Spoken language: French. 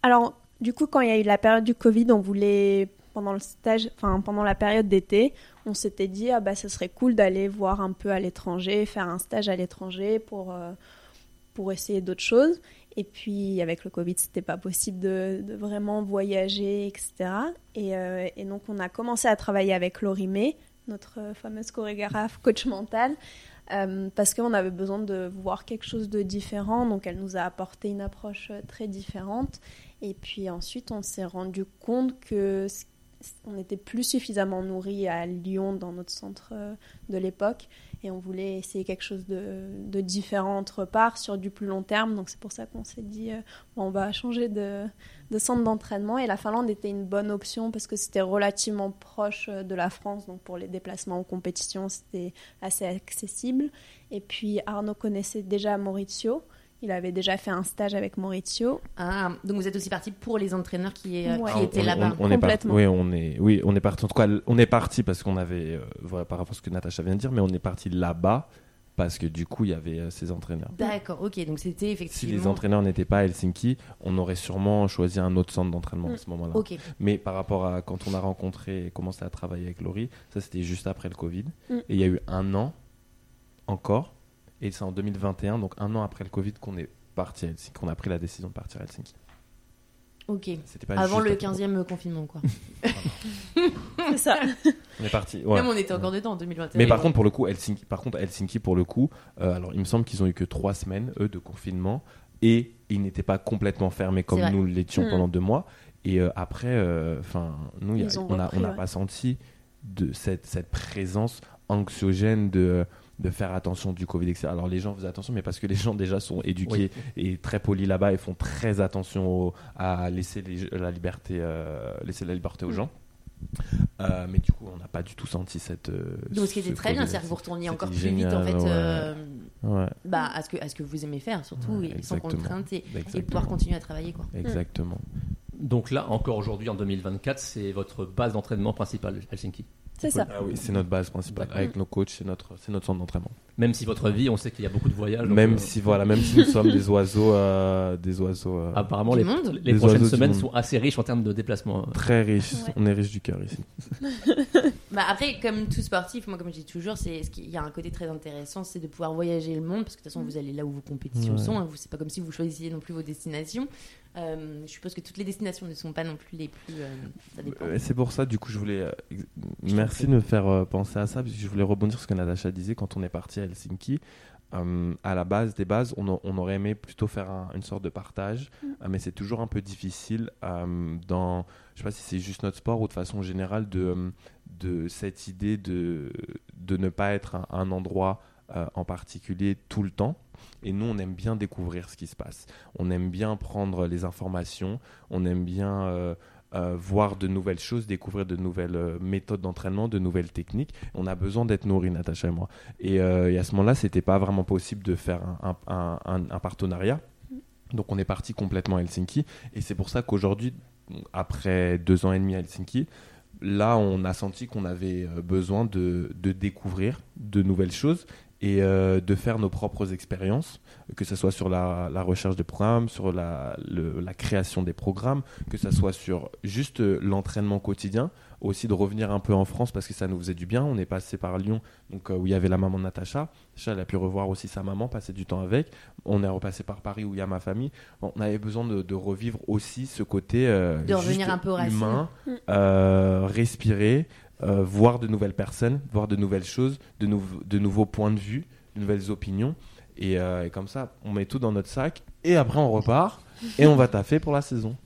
Alors, du coup, quand il y a eu la période du Covid, on voulait, pendant le stage, enfin, pendant la période d'été, on s'était dit, ah bah, ce serait cool d'aller voir un peu à l'étranger, faire un stage à l'étranger pour essayer d'autres choses. Et puis, avec le Covid, c'était pas possible de vraiment voyager, etc. Et donc, on a commencé à travailler avec Laurie May, notre fameuse chorégraphe, coach mental, parce qu'on avait besoin de voir quelque chose de différent. Donc, elle nous a apporté une approche très différente. Et puis ensuite, on s'est rendu compte que on n'était plus suffisamment nourri à Lyon, dans notre centre de l'époque, et on voulait essayer quelque chose de différent autre part, sur du plus long terme. Donc c'est pour ça qu'on s'est dit, on va changer de centre d'entraînement, et la Finlande était une bonne option parce que c'était relativement proche de la France, donc pour les déplacements aux compétitions, c'était assez accessible. Et puis Arnaud connaissait déjà Maurizio. Il avait déjà fait un stage avec Maurizio. Ah, donc vous êtes aussi parti pour les entraîneurs qui étaient on, là-bas. On complètement. On est parti. En tout cas, on est parti parce qu'on avait, voilà, par rapport à ce que Natacha vient de dire, mais on est parti là-bas parce que du coup, il y avait ces entraîneurs. D'accord, ok. Donc c'était effectivement. Si les entraîneurs n'étaient pas à Helsinki, on aurait sûrement choisi un autre centre d'entraînement à ce moment-là. Okay. Mais par rapport à quand on a rencontré et commencé à travailler avec Laurie, ça c'était juste après le Covid. Et il y a eu un an encore. Et c'est en 2021, donc un an après le Covid, qu'on est parti à Helsinki, qu'on a pris la décision de partir à Helsinki. Ok. C'était pas avant le 15e confinement, quoi. C'est ça. On est parti. Ouais. Même on était encore dedans en 2021. Mais par contre, pour le coup, Helsinki, pour le coup, alors il me semble qu'ils ont eu que 3 semaines, eux, de confinement, et ils n'étaient pas complètement fermés comme nous l'étions pendant 2 mois. Et après, nous, on n'a pas senti de cette présence anxiogène de faire attention du Covid, etc. Alors les gens faisaient attention, mais parce que les gens déjà sont éduqués et très polis là-bas et font très attention à laisser la liberté aux gens. Mais du coup, on n'a pas du tout senti cette. Donc, ce qui était très bien, c'est que vous retourniez encore plus vite en fait, à ce que vous aimez faire, surtout, et sans contrainte, et pouvoir continuer à travailler, quoi. Exactement. Donc là, encore aujourd'hui, en 2024, c'est votre base d'entraînement principale, Helsinki. C'est ça. Ah oui, c'est notre base principale. Avec nos coachs, c'est notre centre d'entraînement. Même si votre vie, on sait qu'il y a beaucoup de voyages. Même si nous sommes des oiseaux. Apparemment, les prochaines semaines sont assez riches en termes de déplacements. Très riches. Ouais. On est riches du cœur ici. Après, comme tout sportif, moi, comme je dis toujours, il y a un côté très intéressant, c'est de pouvoir voyager le monde, parce que de toute façon, vous allez là où vos compétitions sont. Hein, c'est pas comme si vous choisissiez non plus vos destinations. Je suppose que toutes les destinations ne sont pas non plus les plus. Ça dépend. C'est pour ça, du coup, je voulais. Merci de me faire penser à ça, parce que je voulais rebondir sur ce que Natacha disait quand on est parti à Helsinki. À la base des bases, on aurait aimé plutôt faire une sorte de partage, mais c'est toujours un peu difficile dans. Je sais pas si c'est juste notre sport ou de façon générale de cette idée de ne pas être à un endroit en particulier tout le temps. Et nous, on aime bien découvrir ce qui se passe. On aime bien prendre les informations. On aime bien voir de nouvelles choses, découvrir de nouvelles méthodes d'entraînement, de nouvelles techniques. On a besoin d'être nourris, Natacha et moi. Et à ce moment-là, c'était pas vraiment possible de faire un partenariat. Donc, on est parti complètement à Helsinki. Et c'est pour ça qu'aujourd'hui, après 2 ans et demi à Helsinki, là, on a senti qu'on avait besoin de découvrir de nouvelles choses et de faire nos propres expériences, que ce soit sur la recherche des programmes, sur la création des programmes, que ce soit sur juste l'entraînement quotidien, aussi de revenir un peu en France parce que ça nous faisait du bien. On est passé par Lyon, donc, où il y avait la maman de Natacha. Elle a pu revoir aussi sa maman, passer du temps avec. On est repassé par Paris où il y a ma famille. Bon, on avait besoin de revivre aussi ce côté de revenir un peu au humain, respirer, voir de nouvelles personnes, voir de nouvelles choses, de nouveaux points de vue, de nouvelles opinions. Et comme ça, on met tout dans notre sac et après on repart et on va taffer pour la saison.